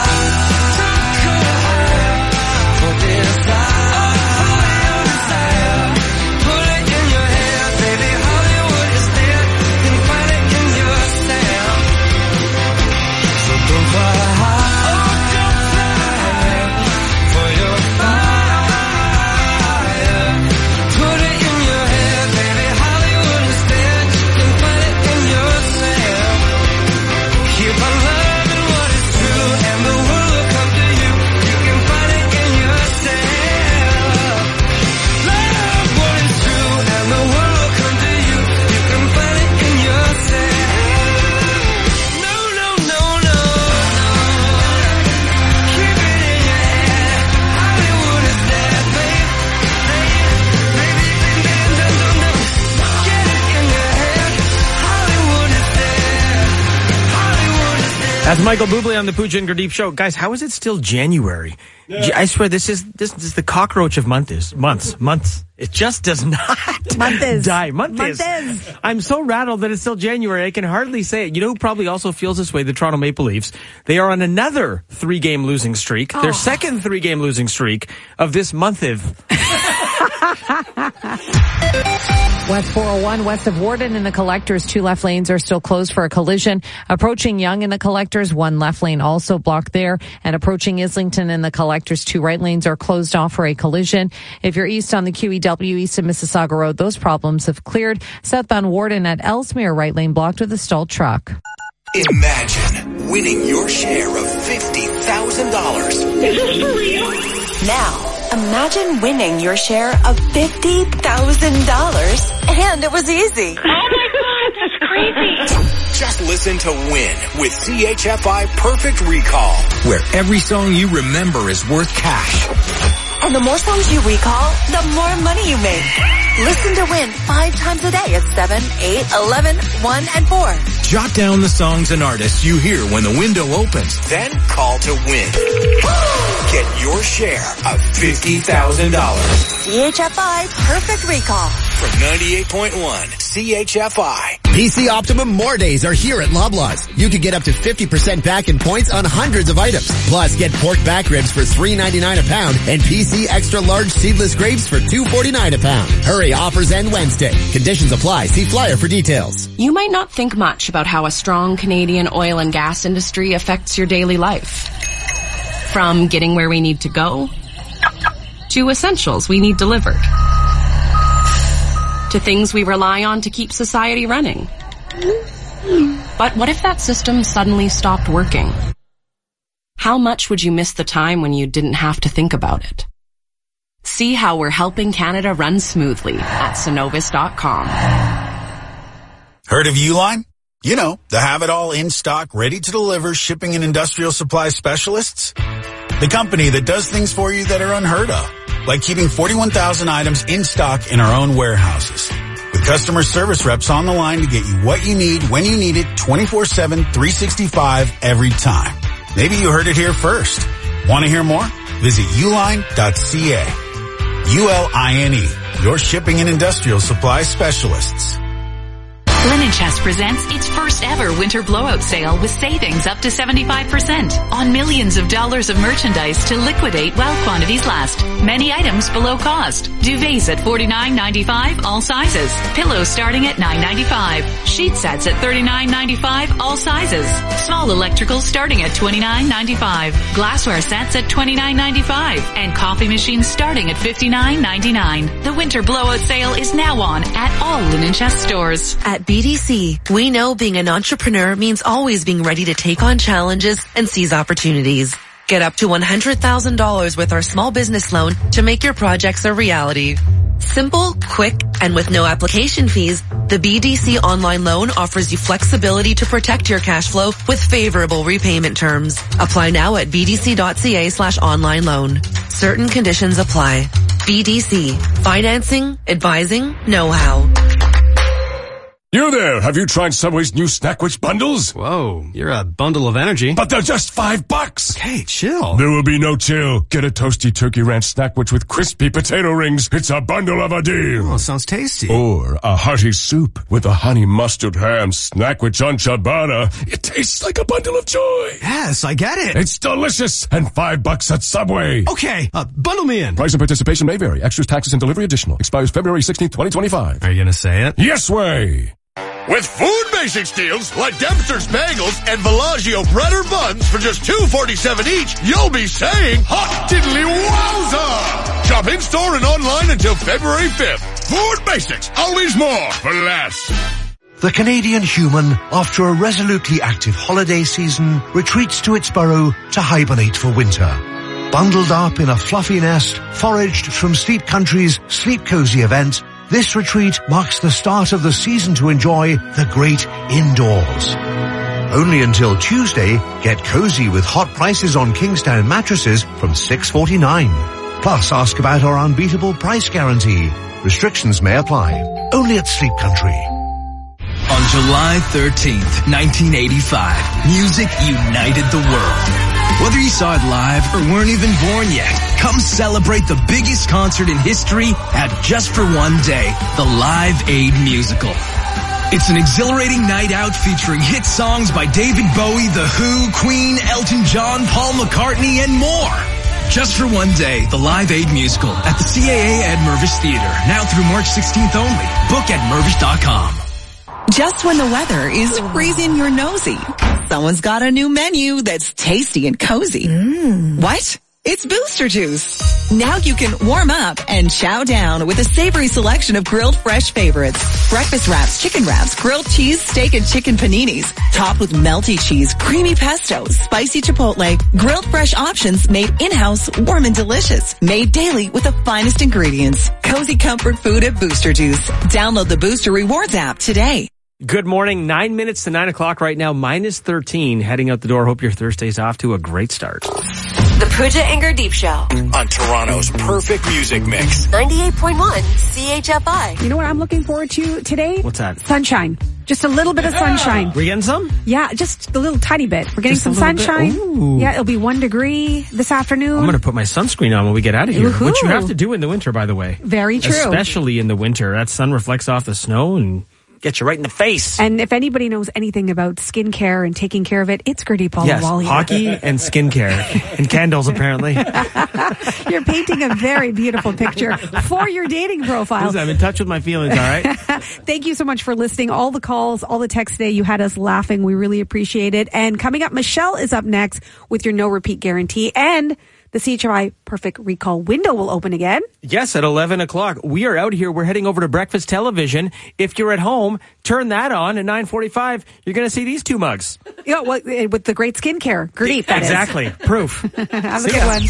That's Michael Bublé on the Pooja and Gurdeep show. Guys, how is it still January? Yeah. I swear this is this, this is the cockroach of month is months months. It just does not month is. die. Month, month is. is. I'm so rattled that it's still January. I can hardly say it. You know who probably also feels this way? The Toronto Maple Leafs. They are on another three-game losing streak. Oh. Their second three-game losing streak of this month of. West four oh one, west of Warden in the Collectors, two left lanes are still closed for a collision. Approaching Yonge in the Collectors, one left lane also blocked there. And approaching Islington in the Collectors, two right lanes are closed off for a collision. If you're east on the Q E W east of Mississauga Road, those problems have cleared. Southbound Warden at Ellesmere, right lane blocked with a stalled truck. Imagine winning your share of fifty thousand dollars. Is this for real? Now, imagine winning your share of fifty thousand dollars, and it was easy. Oh my God, that's crazy. Just listen to Win with C H F I Perfect Recall, where every song you remember is worth cash. And the more songs you recall, the more money you make. Listen to Win five times a day at seven, eight, eleven, one, and four. Jot down the songs and artists you hear when the window opens, then call to win. Get your share of fifty thousand dollars. C H F I Perfect Recall. From ninety-eight point one C H F I. P C Optimum More Days are here at Loblaws. You can get up to fifty percent back in points on hundreds of items. Plus, get pork back ribs for three ninety-nine a pound and P C Extra Large Seedless Grapes for two forty-nine a pound. Hurry, offers end Wednesday. Conditions apply. See flyer for details. You might not think much about how a strong Canadian oil and gas industry affects your daily life. From getting where we need to go, to essentials we need delivered, to things we rely on to keep society running. But what if that system suddenly stopped working? How much would you miss the time when you didn't have to think about it? See how we're helping Canada run smoothly at Cenovus dot com. Heard of Uline? You know, the have-it-all in-stock, ready-to-deliver shipping and industrial supply specialists. The company that does things for you that are unheard of, like keeping forty-one thousand items in stock in our own warehouses. With with customer service reps on the line to get you what you need when you need it twenty-four seven, three sixty-five every time. Maybe you heard it here first. Want to hear more? Visit uline dot c a. U L I N E, your shipping and industrial supply specialists. Linen Chest presents its first ever winter blowout sale with savings up to seventy-five percent on millions of dollars of merchandise to liquidate while quantities last. Many items below cost. Duvets at forty-nine ninety-five, all sizes. Pillows starting at nine ninety-five. Sheet sets at thirty-nine ninety-five, all sizes. Small electricals starting at twenty-nine ninety-five. Glassware sets at twenty-nine ninety-five. And coffee machines starting at fifty-nine ninety-nine. The winter blowout sale is now on at all Linen Chest stores. At B D C, we know being an entrepreneur means always being ready to take on challenges and seize opportunities. Get up to one hundred thousand dollars with our small business loan to make your projects a reality. Simple, quick, and with no application fees, the B D C online loan offers you flexibility to protect your cash flow with favorable repayment terms. Apply now at b d c dot c a slash online loan. Certain conditions apply. B D C. Financing, advising, know-how. You there, have you tried Subway's new Snackwich bundles? Whoa, you're a bundle of energy. But they're just five bucks. Hey, chill. There will be no chill. Get a toasty turkey ranch Snackwich with crispy potato rings. It's a bundle of a deal. Oh, sounds tasty. Or a hearty soup with a honey mustard ham Snackwich on ciabatta. It tastes like a bundle of joy. Yes, I get it. It's delicious and five bucks at Subway. Okay, uh, bundle me in. Price and participation may vary. Extras, taxes, and delivery additional. Expires February sixteenth, twenty twenty-five. Are you gonna say it? Yes way. With Food Basics deals like Dempster's Bagels and Bellagio Bread or Buns for just two forty-seven each, you'll be saying, hot diddly wowza! Shop in-store and online until February fifth. Food Basics, always more for less. The Canadian human, after a resolutely active holiday season, retreats to its burrow to hibernate for winter. Bundled up in a fluffy nest, foraged from Sleep Country's Sleep Cozy event, this retreat marks the start of the season to enjoy the great indoors. Only until Tuesday, get cozy with hot prices on Kingstown mattresses from six forty-nine. Plus, ask about our unbeatable price guarantee. Restrictions may apply. Only at Sleep Country. On July thirteenth, nineteen eighty-five, music united the world. Whether you saw it live or weren't even born yet, come celebrate the biggest concert in history at Just for One Day, the Live Aid Musical. It's an exhilarating night out featuring hit songs by David Bowie, The Who, Queen, Elton John, Paul McCartney, and more. Just for One Day, the Live Aid Musical at the C A A Ed Mervis Theater, now through March sixteenth only. Book at mervis dot com. Just when the weather is freezing your nosy, someone's got a new menu that's tasty and cozy. Mm. What? It's Booster Juice. Now you can warm up and chow down with a savory selection of grilled fresh favorites. Breakfast wraps, chicken wraps, grilled cheese, steak and chicken paninis, topped with melty cheese, creamy pesto, spicy chipotle, grilled fresh options made in-house, warm and delicious. Made daily with the finest ingredients. Cozy comfort food at Booster Juice. Download the Booster Rewards app today. Good morning. Nine minutes to nine o'clock right now, minus thirteen. Heading out the door. Hope your Thursday's off to a great start. The Pooja and Gurdeep Show. On Toronto's perfect music mix. ninety-eight point one C H F I. You know what I'm looking forward to today? What's that? Sunshine. Just a little bit of sunshine. We getting some? Yeah, just a little tiny bit. We're getting Just a some little bit? sunshine. Ooh. Yeah, it'll be one degree this afternoon. I'm going to put my sunscreen on when we get out of here, Woohoo. which you have to do in the winter, by the way. Very true. Especially in the winter. That sun reflects off the snow and gets you right in the face. And if anybody knows anything about skincare and taking care of it, it's Gurdeep Yes, Ahluwalia. hockey and skincare. And candles, apparently. You're painting a very beautiful picture for your dating profile. Listen, I'm in touch with my feelings, all right? Thank you so much for listening. All the calls, all the texts today. You had us laughing. We really appreciate it. And coming up, Michelle is up next with your no repeat guarantee. And the C H R I Perfect Recall window will open again. Yes, at eleven o'clock. We are out here. We're heading over to Breakfast Television. If you're at home, turn that on. At nine forty-five, you're going to see these two mugs. Yeah, well, with the great skincare. Gurdeep, that exactly. is. Proof. Have a See good ya. one.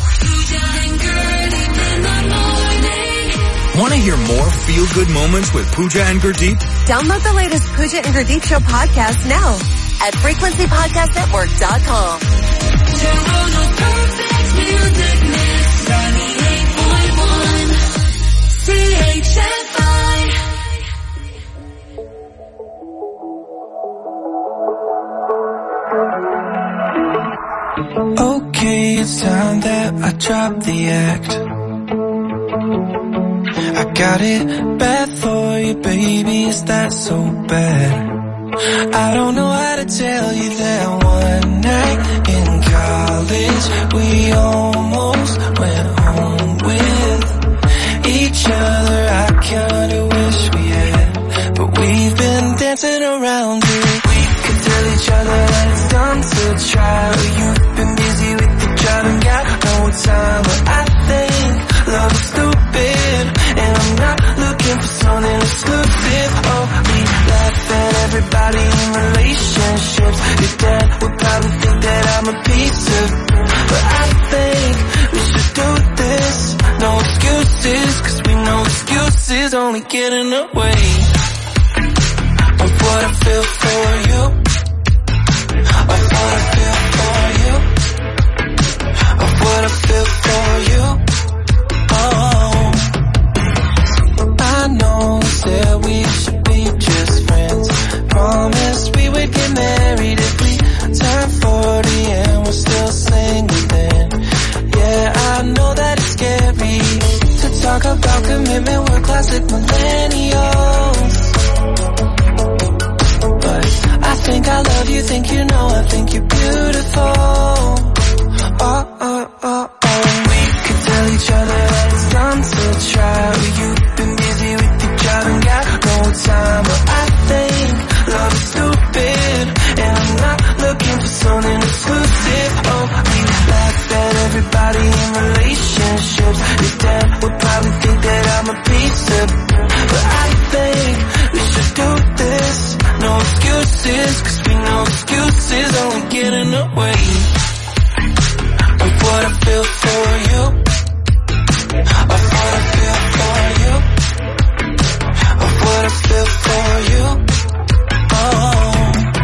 Want to hear more feel-good moments with Pooja and Gurdeep? Download the latest Pooja and Gurdeep Show podcast now at frequency podcast network dot com. Toronto Perfect Music Mix ninety-eight point one C H F I. drop the act. I got it bad for you, baby, is that so bad? I don't know how to tell you that one night in college we almost went home with each other. I kinda wish we had, but we've been dancing around it. We could tell each other that it's dumb to try, but you've been busy with the job and got no time. But I think love is stupid, and I'm not looking for something exclusive. Oh, we laugh at everybody in relationships. Your dad would probably think that I'm a piece of, but I think we should do this. No excuses, cause we know excuses only get in the way of what I feel for you, of what I feel for you, of what I feel for you. Oh, I know that we should be just friends. Promised we would get married if we turn forty and we're still single then. Yeah, I know that it's scary to talk about commitment, we're classic millennials. But I think I love you, think you know, I think you're beautiful. Oh, oh, oh, oh. We could tell each other that it's dumb to try, but you've been busy with your job and got no time. But I think love is stupid, and I'm not looking for something exclusive. Oh, we laugh at everybody in relationships. Your dad would probably think that I'm a piece of, but I think we should do this. No excuses, cause we know excuses only get in the way of what I feel for you, of what I feel for you, of what I feel for you. Oh,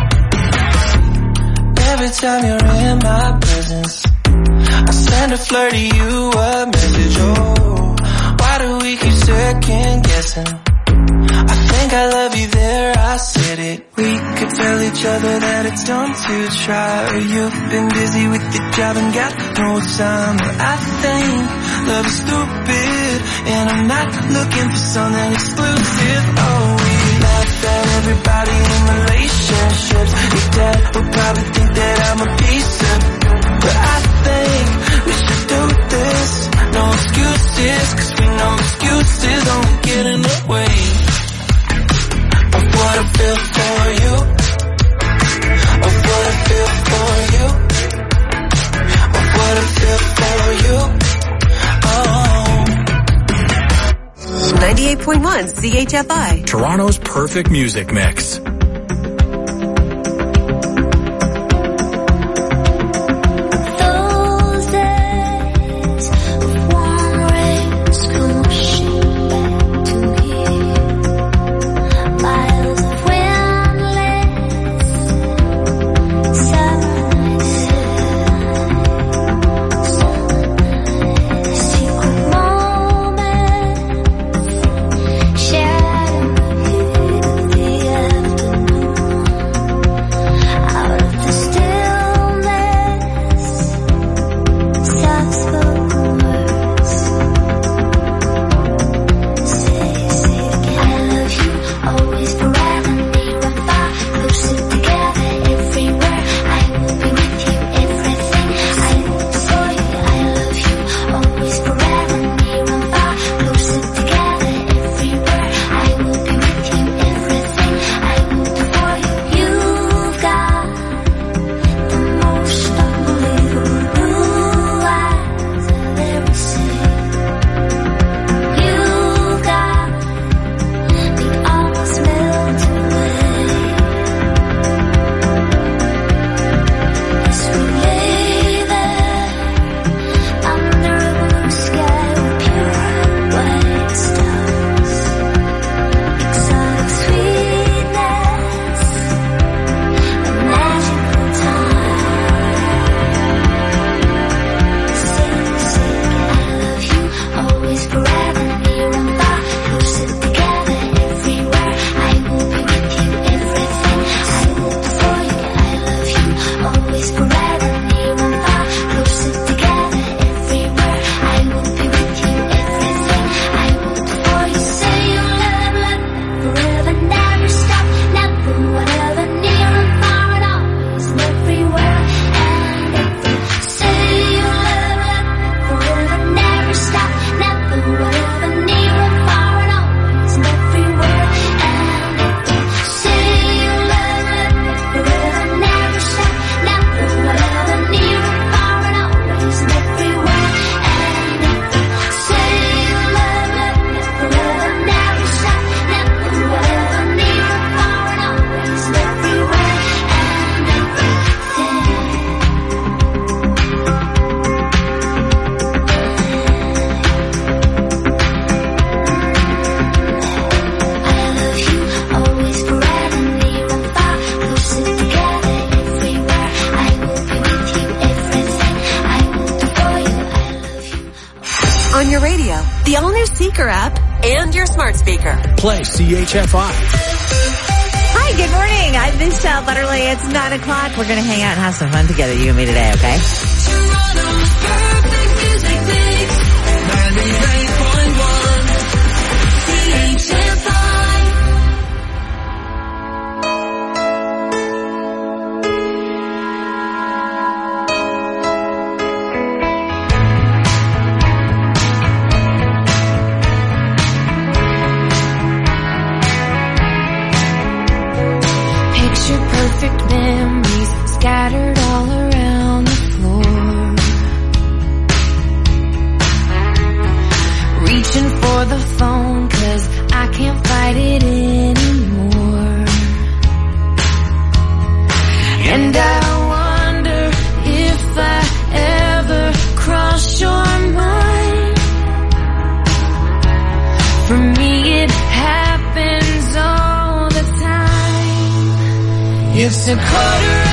every time you're in my presence, I send a flirty you a message. Oh, why do we keep second guessing? I think I love you there, I said it. We could tell each other that it's dumb to try, or you've been busy with your job and got no time. But I think love is stupid, and I'm not looking for something exclusive. Oh, we laugh at everybody in relationships. Your dad would probably think that I'm a piece of, but I think we should do this. No excuses, cause we know excuses only get in the way of what I feel for you, of what I feel for you, of what I feel for you. Oh, ninety-eight point one C H F I, Toronto's perfect music mix. Shadow of the On your radio, the all-new Seeker app, and your smart speaker. Play C H F I. Hi, good morning. I'm Michelle Butterly. It's nine o'clock. We're going to hang out and have some fun together, you and me today, okay? Toronto's perfect music mix. ninety-eight point one C H F I. Perfect memories scattered all around the floor. Reaching for the phone 'cause I can't fight it anymore. And I wonder if I ever cross your mind. For me it happens all the time. It's a quarter